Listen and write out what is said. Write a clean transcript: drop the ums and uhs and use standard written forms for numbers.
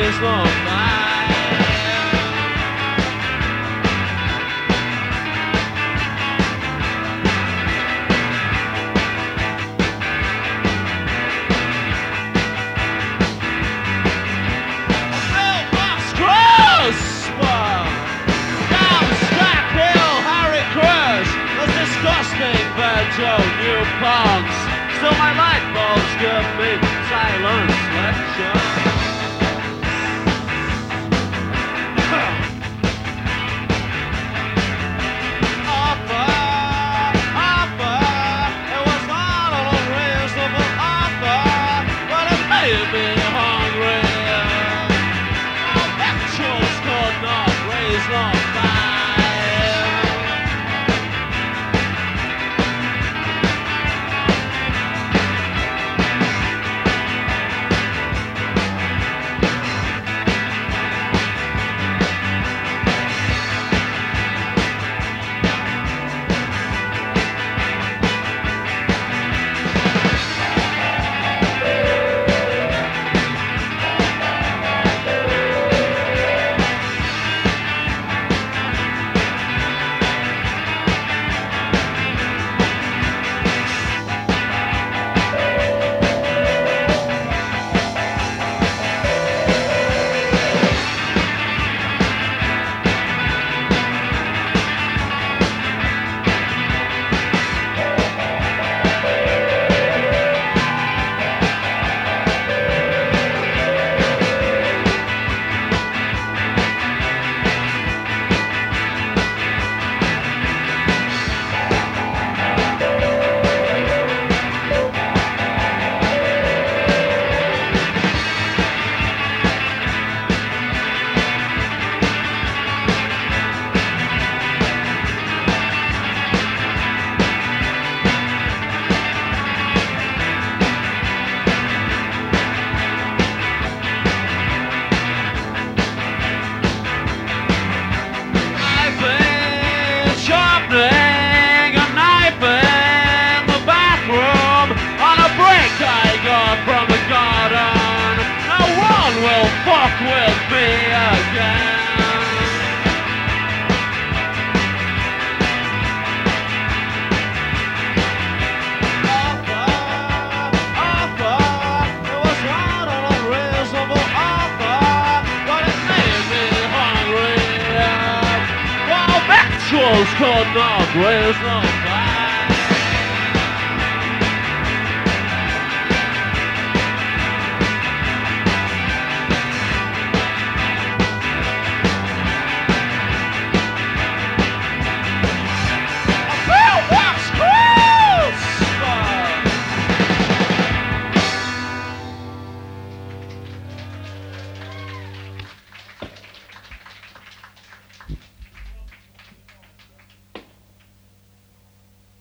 raise no fire. Joe, new punks. Still my light bulbs give me silence lecture. Offer, it was not an unreasonable offer, but it made me hungry. Our victuals could not raise no fire. Fuck with me again. Offer, it was not an unreasonable offer, but it made me hungry. While victuals could not raise no fire.